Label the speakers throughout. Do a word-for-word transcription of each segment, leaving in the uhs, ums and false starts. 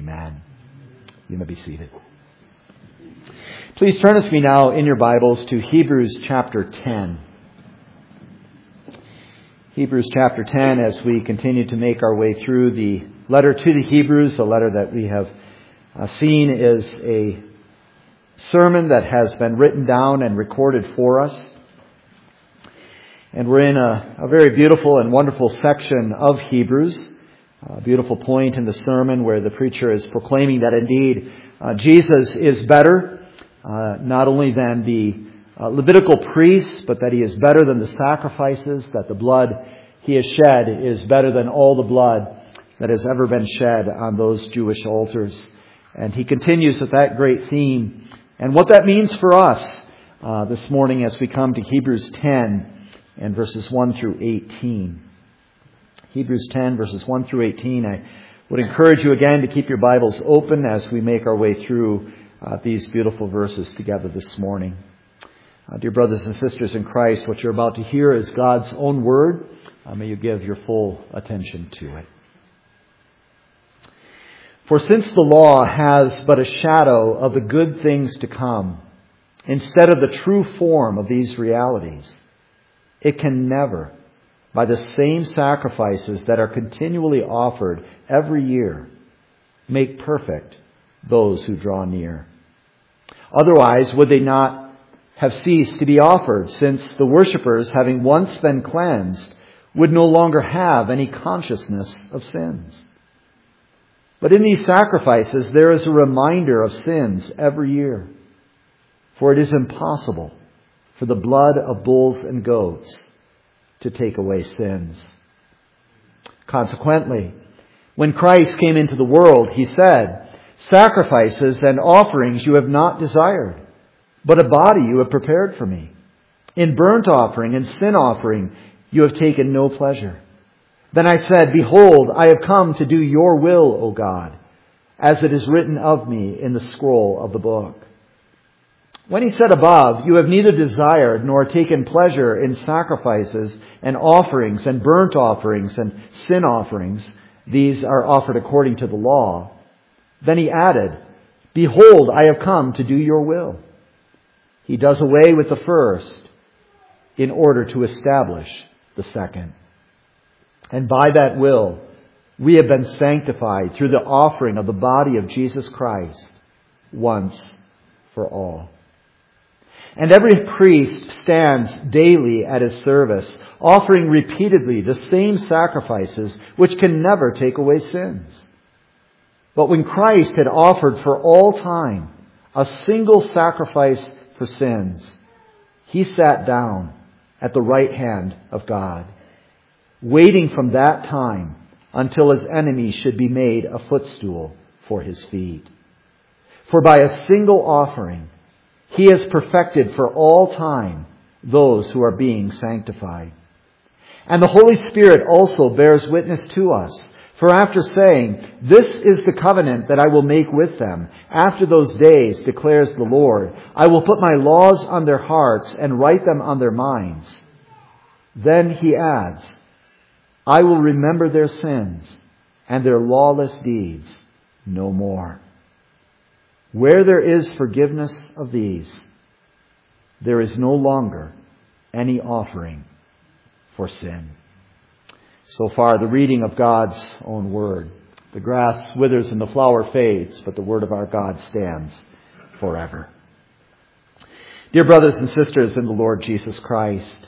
Speaker 1: Amen. You may be seated. Please turn with me now in your Bibles to Hebrews chapter ten. Hebrews chapter ten, as we continue to make our way through the letter to the Hebrews, a letter that we have uh, seen is a sermon that has been written down and recorded for us. And we're in a, a very beautiful and wonderful section of Hebrews, a beautiful point in the sermon where the preacher is proclaiming that indeed uh, Jesus is better, uh, not only than the uh, Levitical priests, but that he is better than the sacrifices, that the blood he has shed is better than all the blood that has ever been shed on those Jewish altars. And he continues with that great theme and what that means for us uh, this morning as we come to Hebrews ten and verses one through eighteen. Hebrews ten, verses one through eighteen. I would encourage you again to keep your Bibles open as we make our way through uh, these beautiful verses together this morning. Uh, dear brothers and sisters in Christ, what you're about to hear is God's own word. Uh, may you give your full attention to it. For since the law has but a shadow of the good things to come, instead of the true form of these realities, it can never, by the same sacrifices that are continually offered every year, make perfect those who draw near. Otherwise, would they not have ceased to be offered, since the worshippers, having once been cleansed, would no longer have any consciousness of sins? But in these sacrifices, there is a reminder of sins every year. For it is impossible for the blood of bulls and goats to take away sins. Consequently, when Christ came into the world, he said, "Sacrifices and offerings you have not desired, but a body you have prepared for me. In burnt offering and sin offering you have taken no pleasure. Then I said, Behold, I have come to do your will, O God, as it is written of me in the scroll of the book." When he said above, "You have neither desired nor taken pleasure in sacrifices and offerings and burnt offerings and sin offerings, these are offered according to the law," then he added, "Behold, I have come to do your will." He does away with the first in order to establish the second. And by that will, we have been sanctified through the offering of the body of Jesus Christ once for all. And every priest stands daily at his service, offering repeatedly the same sacrifices which can never take away sins. But when Christ had offered for all time a single sacrifice for sins, he sat down at the right hand of God, waiting from that time until his enemies should be made a footstool for his feet. For by a single offering, he has perfected for all time those who are being sanctified. And the Holy Spirit also bears witness to us. For after saying, "This is the covenant that I will make with them after those days, declares the Lord. I will put my laws on their hearts and write them on their minds." Then he adds, "I will remember their sins and their lawless deeds no more." Where there is forgiveness of these, there is no longer any offering for sin. So far, the reading of God's own word. The grass withers and the flower fades, but the word of our God stands forever. Dear brothers and sisters in the Lord Jesus Christ,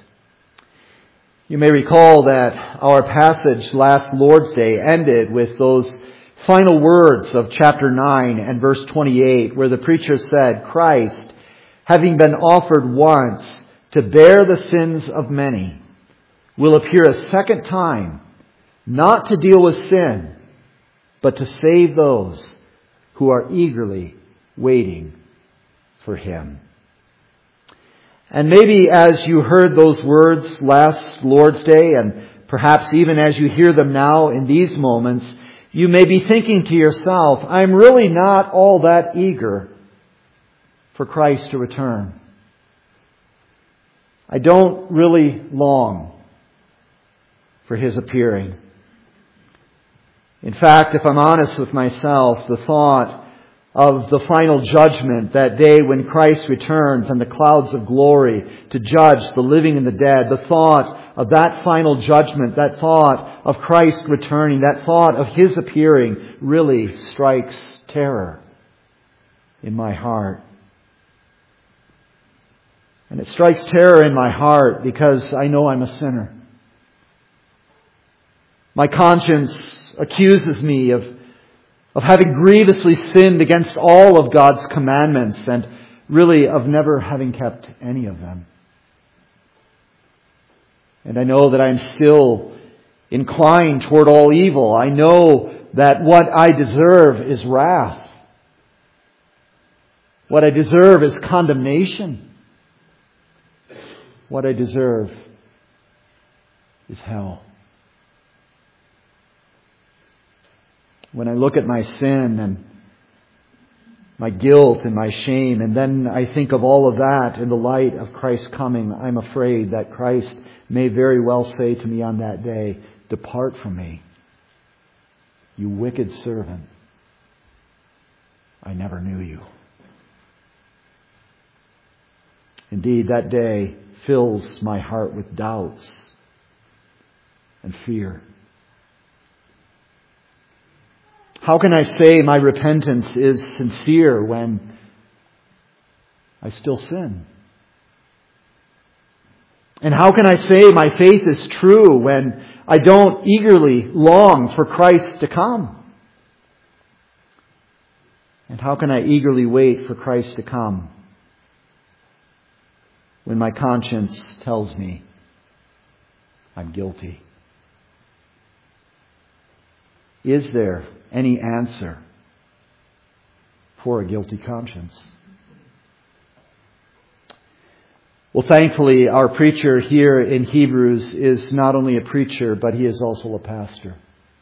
Speaker 1: you may recall that our passage last Lord's Day ended with those final words of chapter nine and verse twenty-eight, where the preacher said, "Christ, having been offered once to bear the sins of many, will appear a second time, not to deal with sin, but to save those who are eagerly waiting for him." And maybe as you heard those words last Lord's Day, and perhaps even as you hear them now in these moments, you may be thinking to yourself, "I'm really not all that eager for Christ to return. I don't really long for his appearing. In fact, if I'm honest with myself, the thought of the final judgment, that day when Christ returns and the clouds of glory to judge the living and the dead, the thought of that final judgment, that thought of Christ returning, that thought of His appearing really strikes terror in my heart. And it strikes terror in my heart because I know I'm a sinner. My conscience accuses me of, of having grievously sinned against all of God's commandments and really of never having kept any of them. And I know that I'm still inclined toward all evil. I know that what I deserve is wrath. What I deserve is condemnation. What I deserve is hell. When I look at my sin and my guilt and my shame, and then I think of all of that in the light of Christ's coming, I'm afraid that Christ may very well say to me on that day, "Depart from me, you wicked servant. I never knew you." Indeed, that day fills my heart with doubts and fear. How can I say my repentance is sincere when I still sin? And how can I say my faith is true when I don't eagerly long for Christ to come? And how can I eagerly wait for Christ to come when my conscience tells me I'm guilty? Is there any answer for a guilty conscience? Well, thankfully, our preacher here in Hebrews is not only a preacher, but he is also a pastor.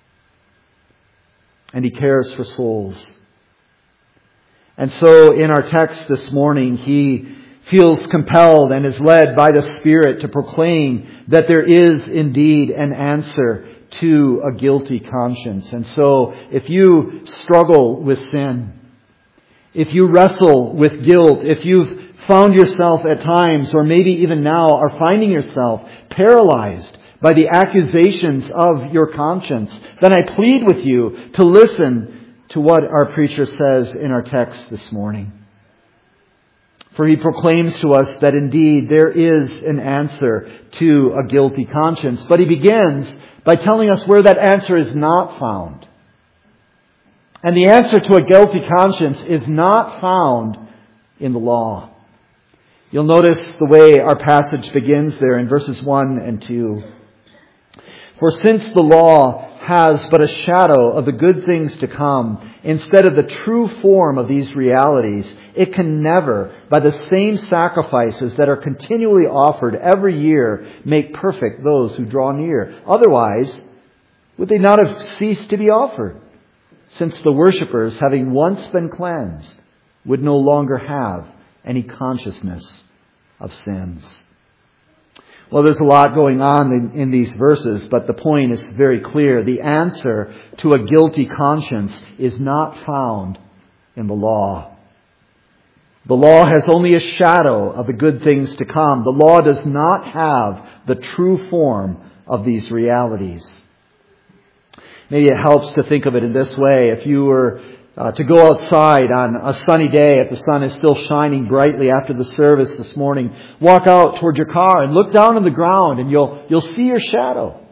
Speaker 1: And he cares for souls. And so in our text this morning, he feels compelled and is led by the Spirit to proclaim that there is indeed an answer to a guilty conscience. And so if you struggle with sin, if you wrestle with guilt, if you've found yourself at times, or maybe even now are finding yourself paralyzed by the accusations of your conscience, then I plead with you to listen to what our preacher says in our text this morning. For he proclaims to us that indeed there is an answer to a guilty conscience. But he begins by telling us where that answer is not found. And the answer to a guilty conscience is not found in the law. You'll notice the way our passage begins there in verses one and two. For since the law has but a shadow of the good things to come, instead of the true form of these realities, it can never, by the same sacrifices that are continually offered every year, make perfect those who draw near. Otherwise, would they not have ceased to be offered, since the worshippers, having once been cleansed, would no longer have any consciousness of sins. Well, there's a lot going on in, in these verses, but the point is very clear. The answer to a guilty conscience is not found in the law. The law has only a shadow of the good things to come. The law does not have the true form of these realities. Maybe it helps to think of it in this way. If you were uh, to go outside on a sunny day, if the sun is still shining brightly after the service this morning, walk out toward your car and look down on the ground and you'll, you'll see your shadow.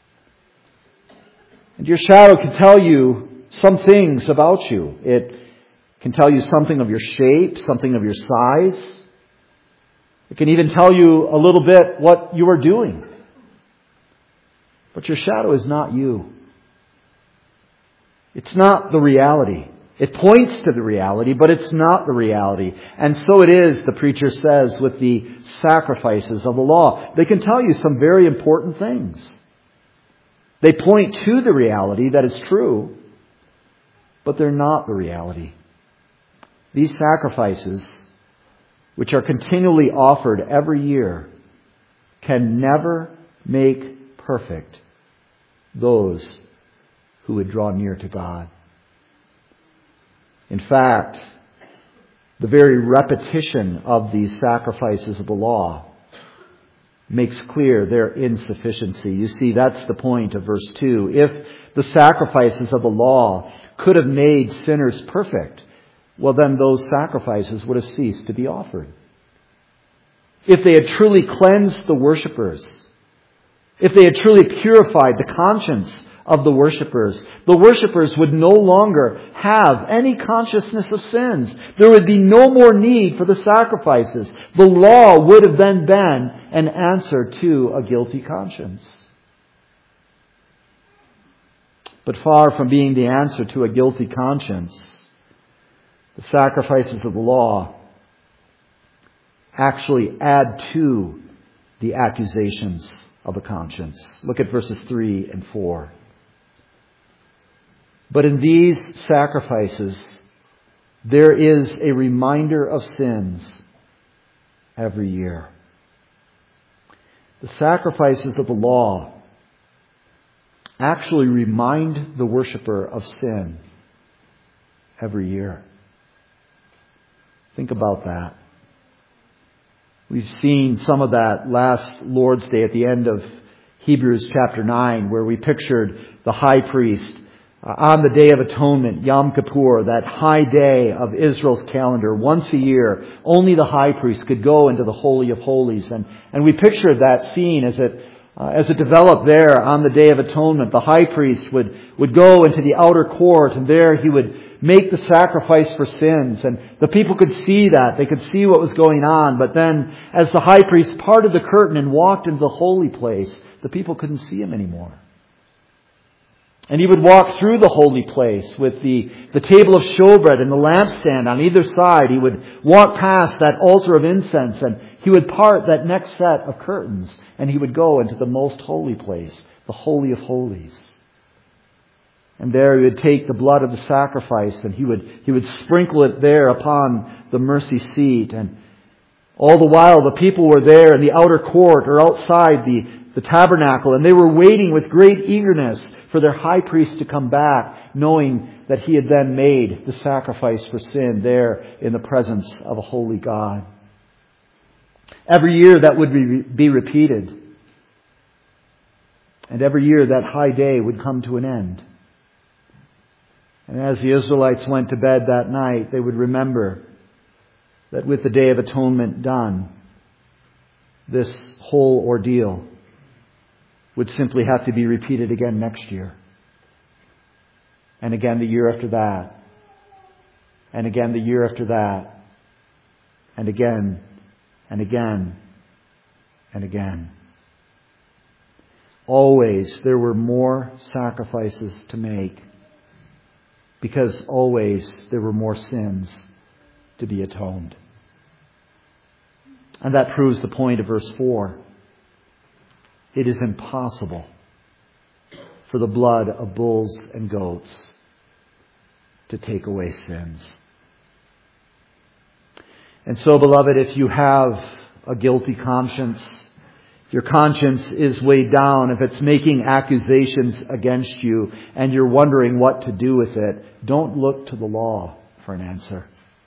Speaker 1: And your shadow can tell you some things about you. It can tell you something of your shape, something of your size. It can even tell you a little bit what you are doing. But your shadow is not you. It's not the reality. It points to the reality, but it's not the reality. And so it is, the preacher says, with the sacrifices of the law. They can tell you some very important things. They point to the reality that is true, but they're not the reality. These sacrifices, which are continually offered every year, can never make perfect those who would draw near to God. In fact, the very repetition of these sacrifices of the law makes clear their insufficiency. You see, that's the point of verse two. If the sacrifices of the law could have made sinners perfect, well then those sacrifices would have ceased to be offered. If they had truly cleansed the worshipers, if they had truly purified the conscience of the worshipers, the worshipers would no longer have any consciousness of sins. There would be no more need for the sacrifices. The law would have then been an answer to a guilty conscience. But far from being the answer to a guilty conscience, the sacrifices of the law actually add to the accusations of the conscience. Look at verses three and four. But in these sacrifices, there is a reminder of sins every year. The sacrifices of the law actually remind the worshiper of sin every year. Think about that. We've seen some of that last Lord's Day at the end of Hebrews chapter nine, where we pictured the high priest uh, on the Day of Atonement, Yom Kippur, that high day of Israel's calendar. Once a year, only the high priest could go into the Holy of Holies. And, and we pictured that scene as it uh, as it developed there on the Day of Atonement. The high priest would, would go into the outer court, and there he would make the sacrifice for sins. And the people could see that. They could see what was going on. But then, as the high priest parted the curtain and walked into the holy place, the people couldn't see him anymore. And he would walk through the holy place with the, the table of showbread and the lampstand on either side. He would walk past that altar of incense, and he would part that next set of curtains, and he would go into the most holy place, the Holy of Holies. And there he would take the blood of the sacrifice, and he would, he would sprinkle it there upon the mercy seat. And all the while the people were there in the outer court or outside the, the tabernacle, and they were waiting with great eagerness for their high priest to come back, knowing that he had then made the sacrifice for sin there in the presence of a holy God. Every year that would be repeated. And every year that high day would come to an end. And as the Israelites went to bed that night, they would remember that with the Day of Atonement done, this whole ordeal would simply have to be repeated again next year. And again the year after that. And again the year after that. And again, and again, and again. Always there were more sacrifices to make, because always there were more sins to be atoned. And that proves the point of verse four. It is impossible for the blood of bulls and goats to take away sins. And so, beloved, if you have a guilty conscience, your conscience is weighed down, if it's making accusations against you and you're wondering what to do with it, don't look to the law for an answer.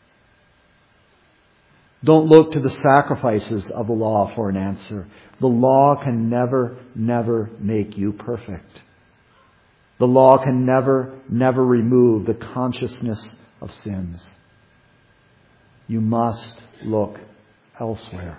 Speaker 1: Don't look to the sacrifices of the law for an answer. The law can never, never make you perfect. The law can never, never remove the consciousness of sins. You must look elsewhere.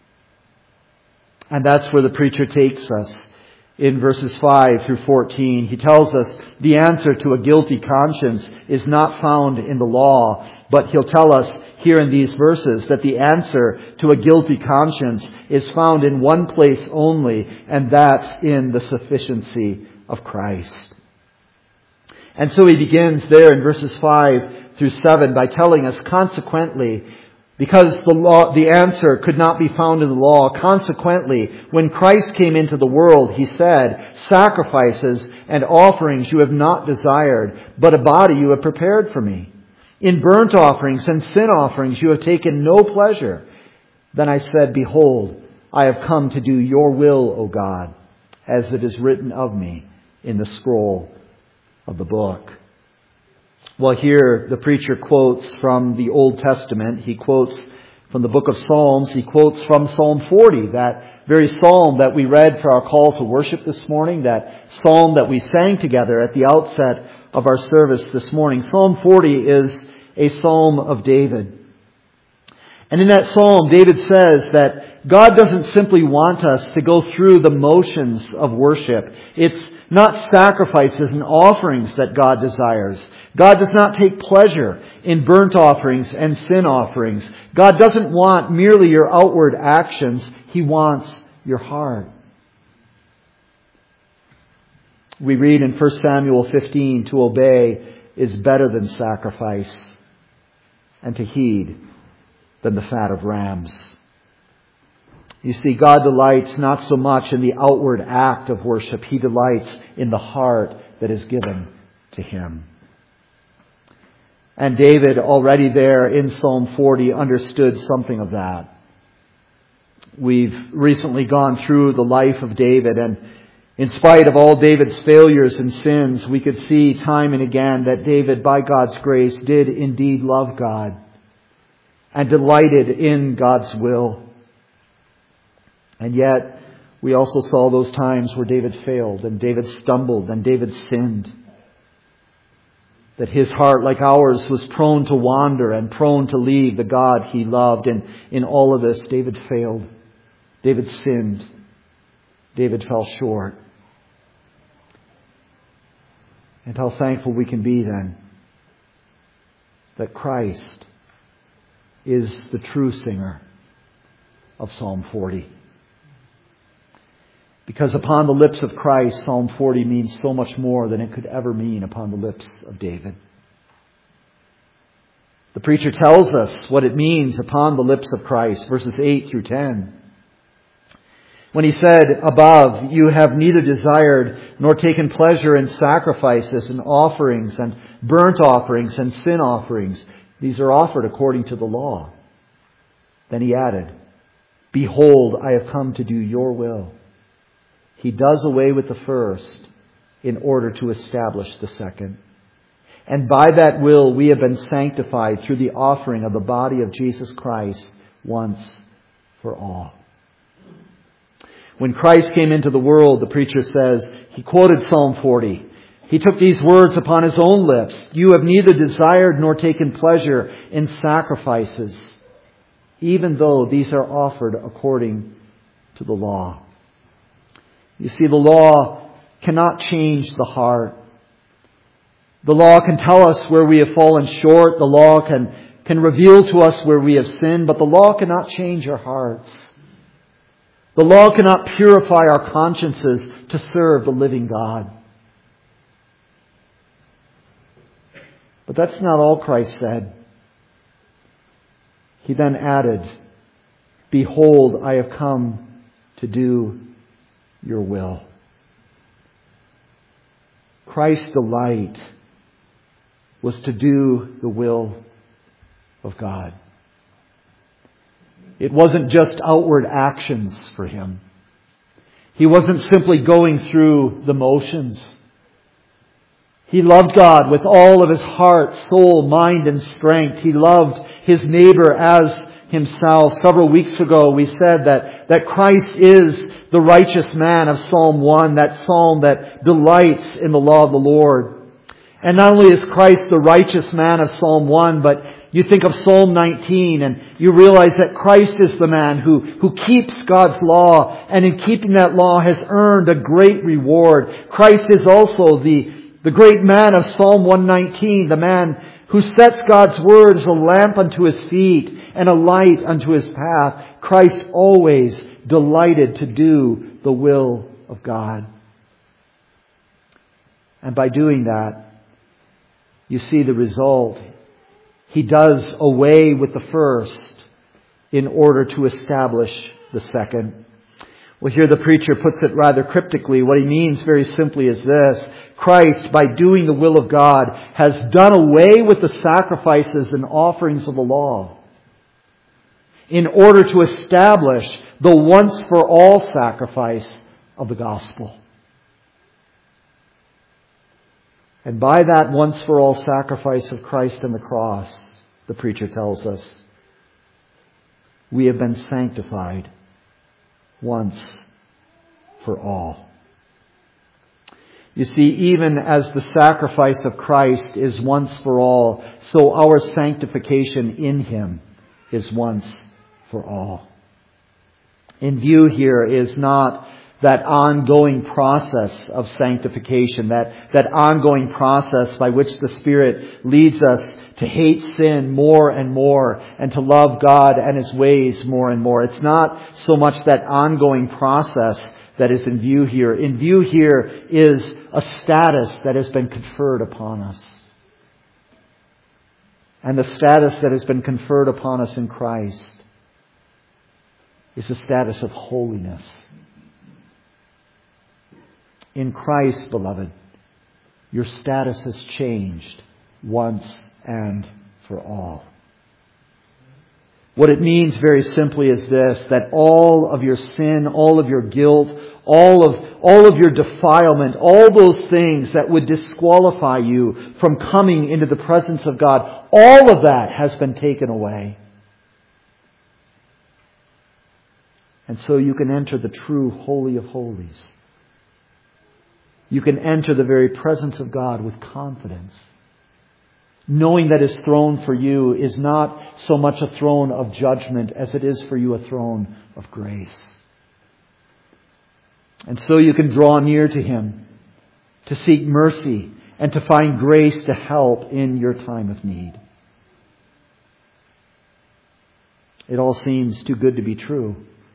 Speaker 1: And that's where the preacher takes us in verses five through fourteen. He tells us the answer to a guilty conscience is not found in the law, but he'll tell us here in these verses that the answer to a guilty conscience is found in one place only, and that's in the sufficiency of Christ. And so he begins there in verses five through seven by telling us, consequently, because the law, the answer could not be found in the law, consequently, when Christ came into the world, he said, sacrifices and offerings you have not desired, but a body you have prepared for me. In burnt offerings and sin offerings you have taken no pleasure. Then I said, behold, I have come to do your will, O God, as it is written of me in the scroll of the book. Well, here the preacher quotes from the Old Testament. He quotes from the book of Psalms. He quotes from Psalm forty, that very psalm that we read for our call to worship this morning, that psalm that we sang together at the outset of our service this morning. Psalm forty is a psalm of David. And in that psalm, David says that God doesn't simply want us to go through the motions of worship. It's not sacrifices and offerings that God desires. God does not take pleasure in burnt offerings and sin offerings. God doesn't want merely your outward actions. He wants your heart. We read in First Samuel fifteen, to obey is better than sacrifice, and to heed than the fat of rams. You see, God delights not so much in the outward act of worship. He delights in the heart that is given to Him. And David, already there in Psalm forty, understood something of that. We've recently gone through the life of David, and in spite of all David's failures and sins, we could see time and again that David, by God's grace, did indeed love God and delighted in God's will. And yet, we also saw those times where David failed and David stumbled and David sinned. That his heart, like ours, was prone to wander and prone to leave the God he loved. And in all of this, David failed. David sinned. David fell short. And how thankful we can be then that Christ is the true singer of Psalm forty. Because upon the lips of Christ, Psalm forty means so much more than it could ever mean upon the lips of David. The preacher tells us what it means upon the lips of Christ, verses eight through ten. When he said above, you have neither desired nor taken pleasure in sacrifices and offerings and burnt offerings and sin offerings. These are offered according to the law. Then he added, behold, I have come to do your will. He does away with the first in order to establish the second. And by that will we have been sanctified through the offering of the body of Jesus Christ once for all. When Christ came into the world, the preacher says, he quoted Psalm forty. He took these words upon his own lips. You have neither desired nor taken pleasure in sacrifices, even though these are offered according to the law. You see, the law cannot change the heart. The law can tell us where we have fallen short. The law can, can reveal to us where we have sinned, but the law cannot change our hearts. The law cannot purify our consciences to serve the living God. But that's not all Christ said. He then added, behold, I have come to do your will. Christ's delight was to do the will of God. It wasn't just outward actions for him. He wasn't simply going through the motions. He loved God with all of his heart, soul, mind, and strength. He loved his neighbor as himself. Several weeks ago we said that, that Christ is the righteous man of Psalm one, that psalm that delights in the law of the Lord. And not only is Christ the righteous man of Psalm one, but you think of Psalm nineteen and you realize that Christ is the man who, who keeps God's law, and in keeping that law has earned a great reward. Christ is also the, the great man of Psalm one nineteen, the man who sets God's word as a lamp unto his feet and a light unto his path. Christ always delighted to do the will of God. And by doing that, you see the result. He does away with the first in order to establish the second. Well, here the preacher puts it rather cryptically. What he means very simply is this. Christ, by doing the will of God, has done away with the sacrifices and offerings of the law in order to establish the once for all sacrifice of the gospel. And by that once-for-all sacrifice of Christ on the cross, the preacher tells us, we have been sanctified once for all. You see, even as the sacrifice of Christ is once for all, so our sanctification in Him is once for all. In view here is not that ongoing process of sanctification, that, that ongoing process by which the Spirit leads us to hate sin more and more and to love God and His ways more and more. It's not so much that ongoing process that is in view here. In view here is a status that has been conferred upon us. And the status that has been conferred upon us in Christ is a status of holiness. In Christ, beloved, your status has changed once and for all. What it means very simply is this, that all of your sin, all of your guilt, all of, all of your defilement, all those things that would disqualify you from coming into the presence of God, all of that has been taken away. And so you can enter the true Holy of Holies. You can enter the very presence of God with confidence, knowing that His throne for you is not so much a throne of judgment as it is for you a throne of grace. And so you can draw near to Him to seek mercy and to find grace to help in your time of need. It all seems too good to be true.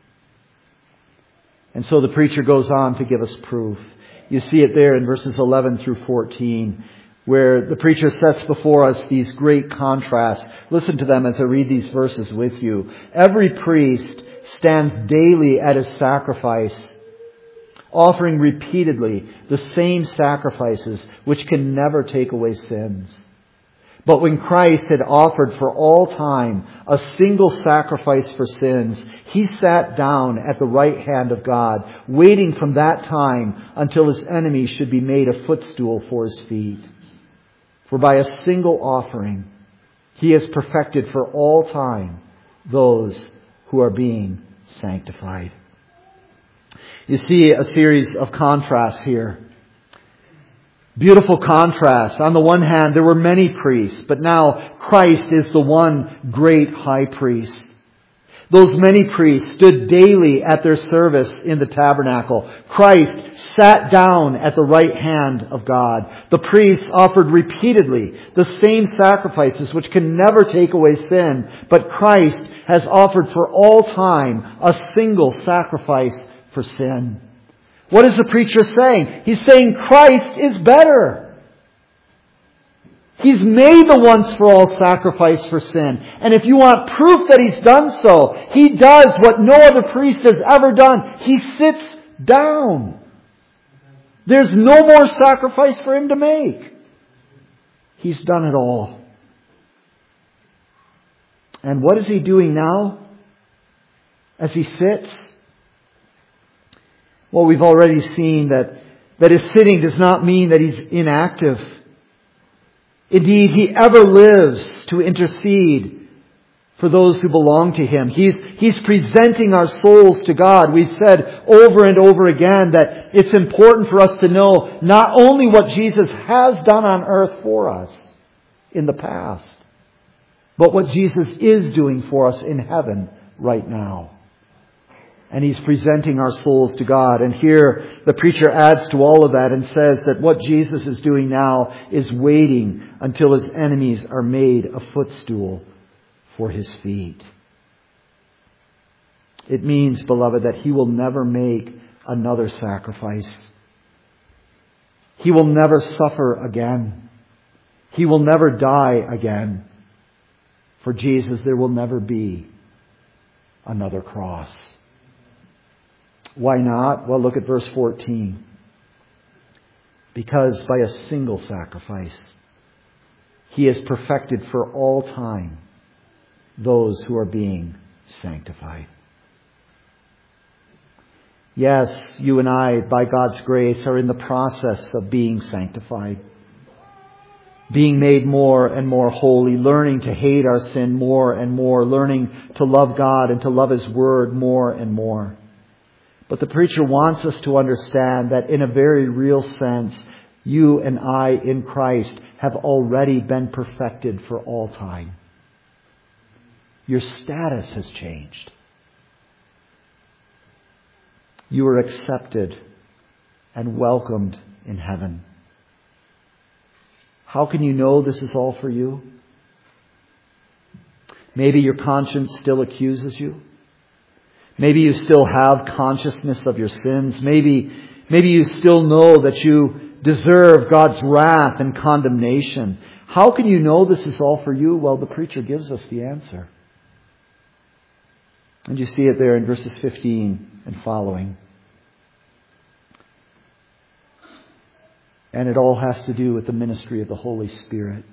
Speaker 1: And so the preacher goes on to give us proof. You see it there in verses eleven through fourteen, where the preacher sets before us these great contrasts. Listen to them as I read these verses with you. Every priest stands daily at his sacrifice, offering repeatedly the same sacrifices which can never take away sins. But when Christ had offered for all time a single sacrifice for sins, He sat down at the right hand of God, waiting from that time until His enemies should be made a footstool for His feet. For by a single offering, He has perfected for all time those who are being sanctified. You see a series of contrasts here. Beautiful contrast. On the one hand, there were many priests, but now Christ is the one great high priest. Those many priests stood daily at their service in the tabernacle. Christ sat down at the right hand of God. The priests offered repeatedly the same sacrifices which can never take away sin, but Christ has offered for all time a single sacrifice for sin. What is the preacher saying? He's saying Christ is better. He's made the once for all sacrifice for sin. And if you want proof that He's done so, He does what no other priest has ever done. He sits down. There's no more sacrifice for Him to make. He's done it all. And what is He doing now as He sits? Well, we've already seen that, that His sitting does not mean that He's inactive. Indeed, He ever lives to intercede for those who belong to Him. He's, he's presenting our souls to God. We've said over and over again that it's important for us to know not only what Jesus has done on earth for us in the past, but what Jesus is doing for us in heaven right now. And He's presenting our souls to God. And here the preacher adds to all of that and says that what Jesus is doing now is waiting until His enemies are made a footstool for His feet. It means, beloved, that He will never make another sacrifice. He will never suffer again. He will never die again. For Jesus, there will never be another cross. Why not? Well, look at verse fourteen. Because by a single sacrifice, He has perfected for all time those who are being sanctified. Yes, you and I, by God's grace, are in the process of being sanctified. being made more and more holy, learning to hate our sin more and more, learning to love God and to love His Word more and more. But the preacher wants us to understand that in a very real sense, you and I in Christ have already been perfected for all time. Your status has changed. You are accepted and welcomed in heaven. How can you know this is all for you? Maybe your conscience still accuses you. Maybe you still have consciousness of your sins. Maybe, maybe you still know that you deserve God's wrath and condemnation. How can you know this is all for you? Well, the preacher gives us the answer. And you see it there in verses fifteen and following. And it all has to do with the ministry of the Holy Spirit.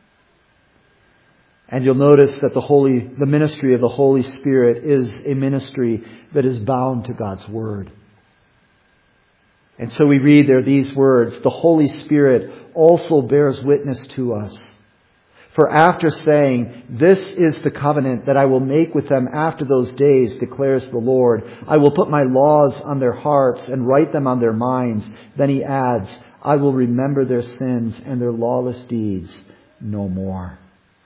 Speaker 1: And you'll notice that the Holy, the ministry of the Holy Spirit is a ministry that is bound to God's Word. And so we read there these words, the Holy Spirit also bears witness to us. For after saying, this is the covenant that I will make with them after those days, declares the Lord. I will put my laws on their hearts and write them on their minds. Then he adds, I will remember their sins and their lawless deeds no more.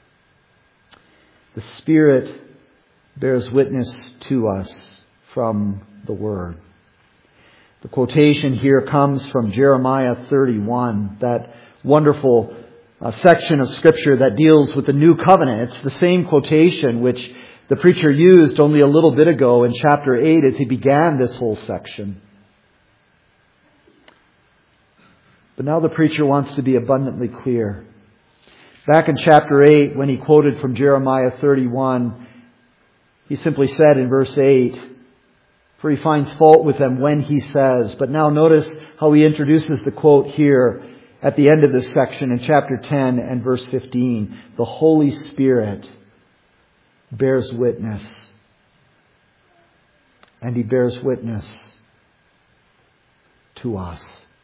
Speaker 1: The Spirit bears witness to us from the Word. The quotation here comes from Jeremiah thirty-one, that wonderful uh, section of Scripture that deals with the new covenant. It's the same quotation which the preacher used only a little bit ago in chapter eight as he began this whole section. But now the preacher wants to be abundantly clear. Back in chapter eight, when he quoted from Jeremiah thirty-one, he simply said in verse eight, for he finds fault with them when he says. But now notice how he introduces the quote here at the end of this section in chapter ten and verse fifteen. The Holy Spirit bears witness. And He bears witness to us.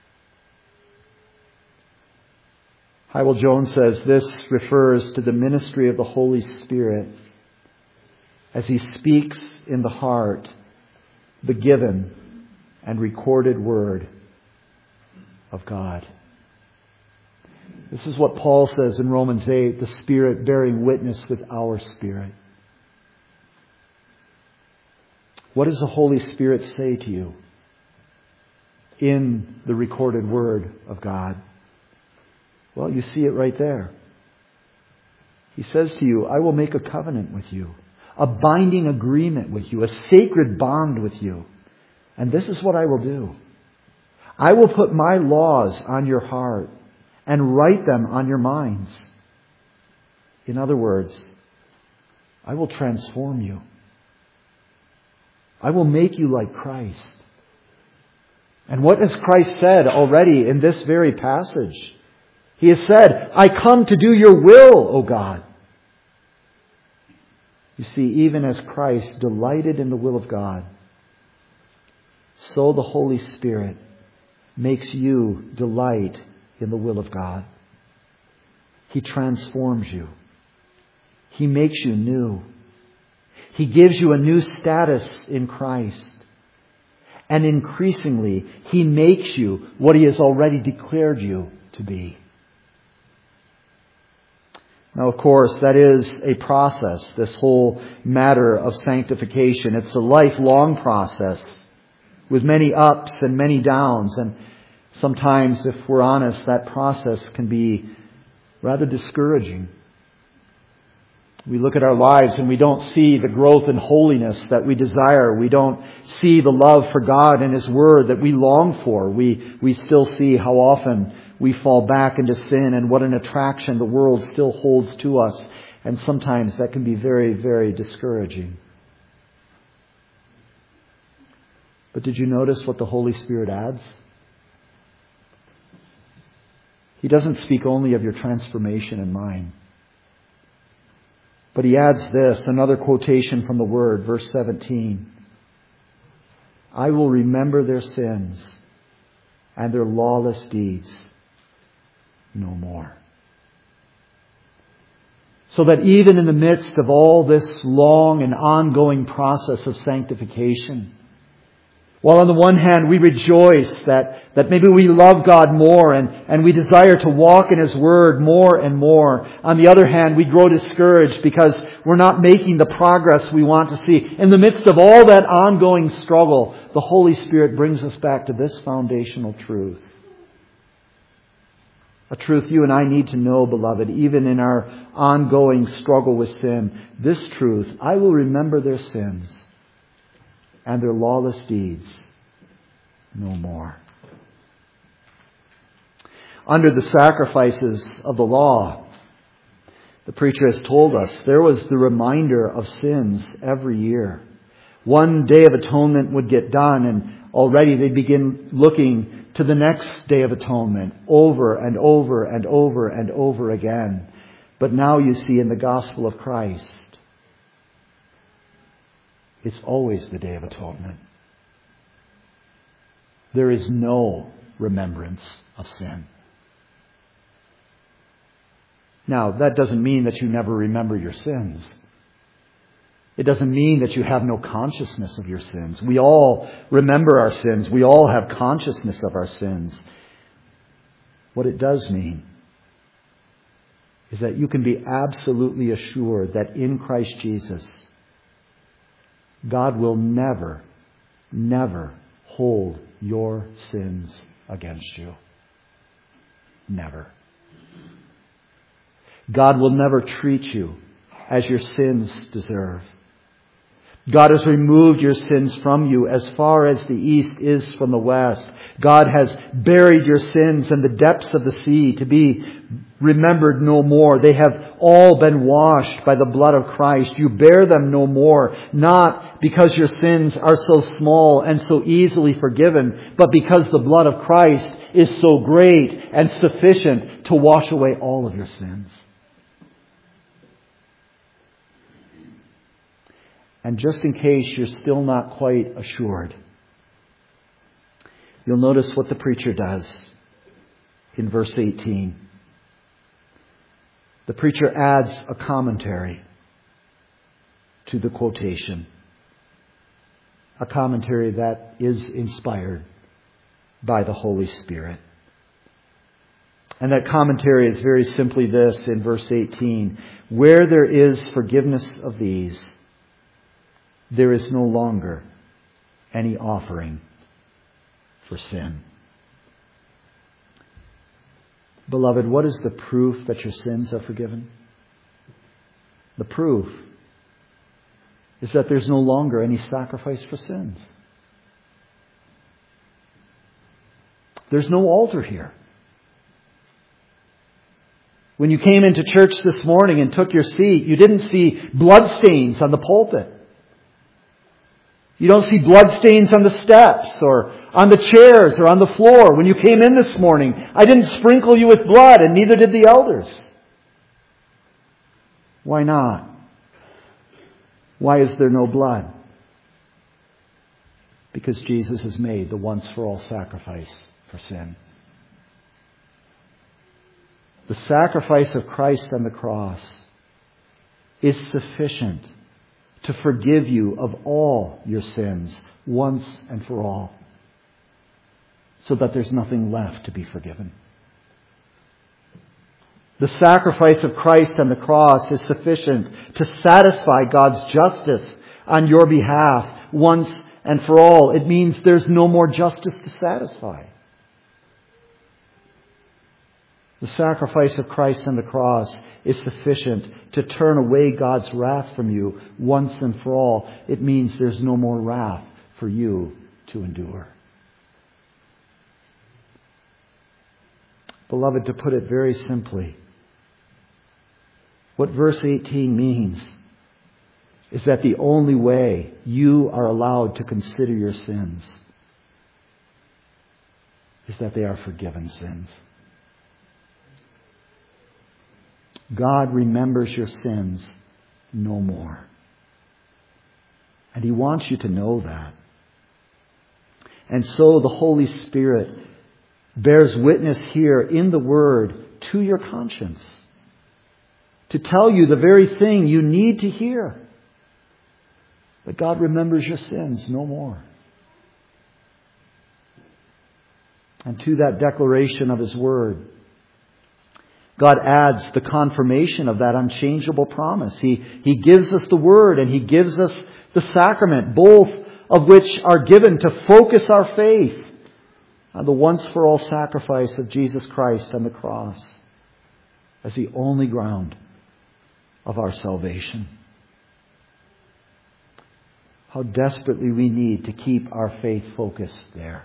Speaker 1: Hywel Jones says this refers to the ministry of the Holy Spirit as He speaks in the heart the given and recorded Word of God. This is what Paul says in Romans eight, the Spirit bearing witness with our spirit. What does the Holy Spirit say to you in the recorded Word of God? Well, you see it right there. He says to you, I will make a covenant with you, a binding agreement with you, a sacred bond with you. And this is what I will do. I will put my laws on your heart and write them on your minds. In other words, I will transform you. I will make you like Christ. And what has Christ said already in this very passage? He has said, I come to do your will, O God. You see, even as Christ delighted in the will of God, so the Holy Spirit makes you delight in the will of God. He transforms you. He makes you new. He gives you a new status in Christ. And increasingly, He makes you what He has already declared you to be. Now, of course, that is a process, this whole matter of sanctification. It's a lifelong process with many ups and many downs. And sometimes, if we're honest, that process can be rather discouraging. We look at our lives and we don't see the growth in holiness that we desire. We don't see the love for God and His Word that we long for. We, we still see how often we fall back into sin and what an attraction the world still holds to us. And sometimes that can be very, very discouraging. But did you notice what the Holy Spirit adds? He doesn't speak only of your transformation in mind. But He adds this, another quotation from the Word, verse seventeen. I will remember their sins and their lawless deeds no more. So that even in the midst of all this long and ongoing process of sanctification, while on the one hand we rejoice that, that maybe we love God more and, and we desire to walk in His Word more and more, on the other hand we grow discouraged because we're not making the progress we want to see. In the midst of all that ongoing struggle, the Holy Spirit brings us back to this foundational truth. A truth you and I need to know, beloved, even in our ongoing struggle with sin. This truth, I will remember their sins and their lawless deeds no more. Under the sacrifices of the law, the preacher has told us, there was the reminder of sins every year. One day of atonement would get done and already they begin looking to the next day of atonement over and over and over and over again. But now you see in the gospel of Christ, it's always the day of atonement. There is no remembrance of sin. Now, that doesn't mean that you never remember your sins. It doesn't mean that you have no consciousness of your sins. We all remember our sins. We all have consciousness of our sins. What it does mean is that you can be absolutely assured that in Christ Jesus, God will never, never hold your sins against you. Never. God will never treat you as your sins deserve. God has removed your sins from you as far as the east is from the west. God has buried your sins in the depths of the sea to be remembered no more. They have all been washed by the blood of Christ. You bear them no more, not because your sins are so small and so easily forgiven, but because the blood of Christ is so great and sufficient to wash away all of your sins. And just in case you're still not quite assured, you'll notice what the preacher does in verse eighteen. The preacher adds a commentary to the quotation. A commentary that is inspired by the Holy Spirit. And that commentary is very simply this in verse eighteen. Where there is forgiveness of these, there is no longer any offering for sin. Beloved, what is the proof that your sins are forgiven? The proof is that there's no longer any sacrifice for sins. There's no altar here. When you came into church this morning and took your seat, you didn't see bloodstains on the pulpit. You don't see bloodstains on the steps or on the chairs or on the floor. When you came in this morning, I didn't sprinkle you with blood, and neither did the elders. Why not? Why is there no blood? Because Jesus has made the once-for-all sacrifice for sin. The sacrifice of Christ on the cross is sufficient to forgive you of all your sins once and for all, so that there's nothing left to be forgiven. The sacrifice of Christ on the cross is sufficient to satisfy God's justice on your behalf once and for all. It means there's no more justice to satisfy. The sacrifice of Christ on the cross is sufficient to turn away God's wrath from you once and for all. It means there's no more wrath for you to endure. Beloved, to put it very simply, what verse eighteen means is that the only way you are allowed to consider your sins is that they are forgiven sins. God remembers your sins no more. And He wants you to know that. And so the Holy Spirit bears witness here in the Word to your conscience. to tell you the very thing you need to hear. That God remembers your sins no more. And to that declaration of His Word, God adds the confirmation of that unchangeable promise. He, He gives us the Word and He gives us the sacrament, both of which are given to focus our faith on the once-for-all sacrifice of Jesus Christ on the cross as the only ground of our salvation. How desperately we need to keep our faith focused there.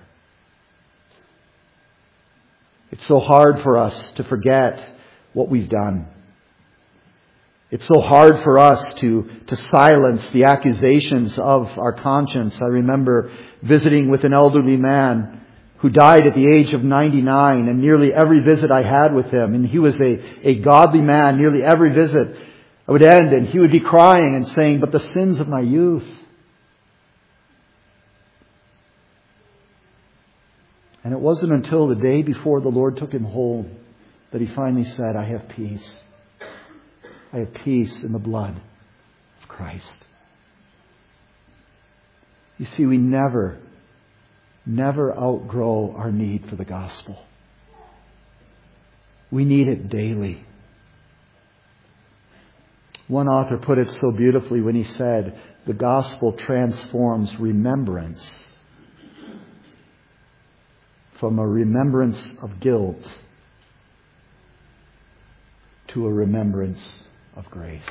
Speaker 1: It's so hard for us to forget what we've done. It's so hard for us to, to silence the accusations of our conscience. I remember visiting with an elderly man who died at the age of ninety-nine, and nearly every visit I had with him, and he was a, a godly man, nearly every visit I would end and he would be crying and saying, "But the sins of my youth." And it wasn't until the day before the Lord took him home that he finally said, "I have peace. I have peace in the blood of Christ." You see, we never, never outgrow our need for the gospel. We need it daily. One author put it so beautifully when he said, the gospel transforms remembrance from a remembrance of guilt to a remembrance of grace.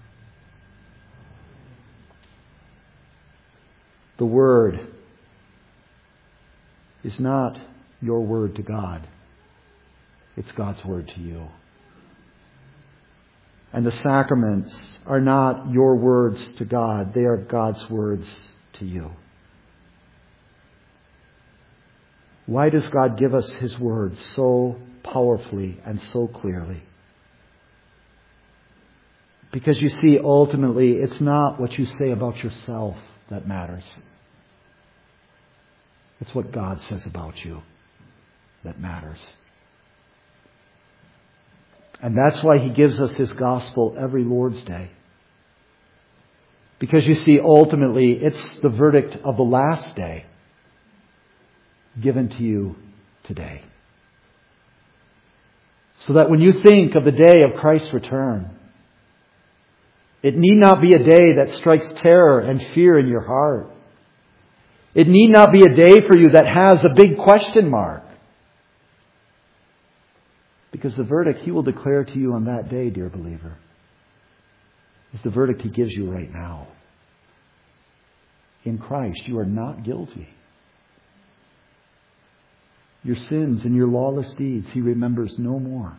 Speaker 1: The Word is not your word to God. It's God's word to you. And the sacraments are not your words to God. They are God's words to you. Why does God give us His word so powerfully and so clearly? Because you see, ultimately, it's not what you say about yourself that matters. It's what God says about you that matters. And that's why He gives us His gospel every Lord's Day. Because you see, ultimately, it's the verdict of the last day given to you today. So that when you think of the day of Christ's return, it need not be a day that strikes terror and fear in your heart. It need not be a day for you that has a big question mark. Because the verdict He will declare to you on that day, dear believer, is the verdict He gives you right now. In Christ, you are not guilty. Your sins and your lawless deeds He remembers no more.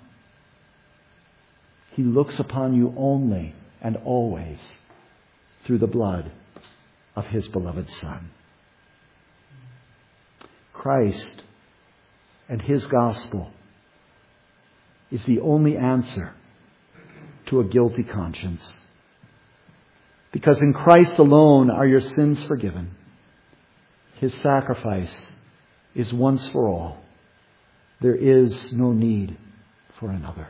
Speaker 1: He looks upon you only and always through the blood of His beloved Son. Christ and His gospel is the only answer to a guilty conscience. Because in Christ alone are your sins forgiven. His sacrifice is once for all. There is no need for another.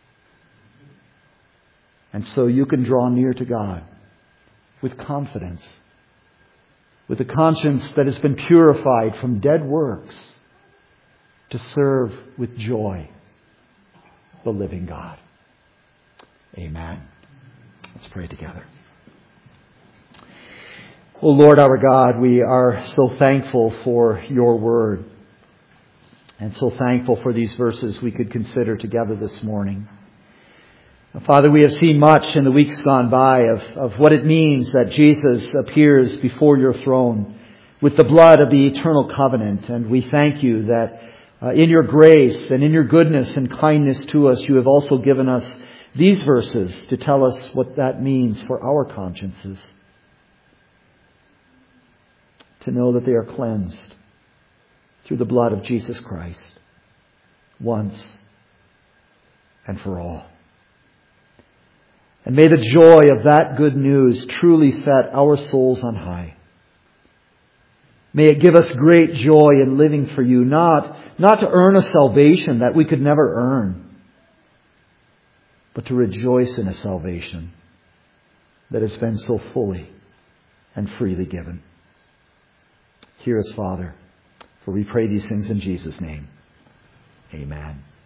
Speaker 1: And so you can draw near to God with confidence, with a conscience that has been purified from dead works to serve with joy the living God. Amen. Let's pray together. Oh Lord our God, we are so thankful for your word and so thankful for these verses we could consider together this morning. Father, we have seen much in the weeks gone by of, of what it means that Jesus appears before your throne with the blood of the eternal covenant. And we thank you that uh, in your grace and in your goodness and kindness to us, you have also given us these verses to tell us what that means for our consciences. To know that they are cleansed through the blood of Jesus Christ once and for all. And may the joy of that good news truly set our souls on high. May it give us great joy in living for you, not, not to earn a salvation that we could never earn, but to rejoice in a salvation that has been so fully and freely given. Hear us, Father, for we pray these things in Jesus' name. Amen.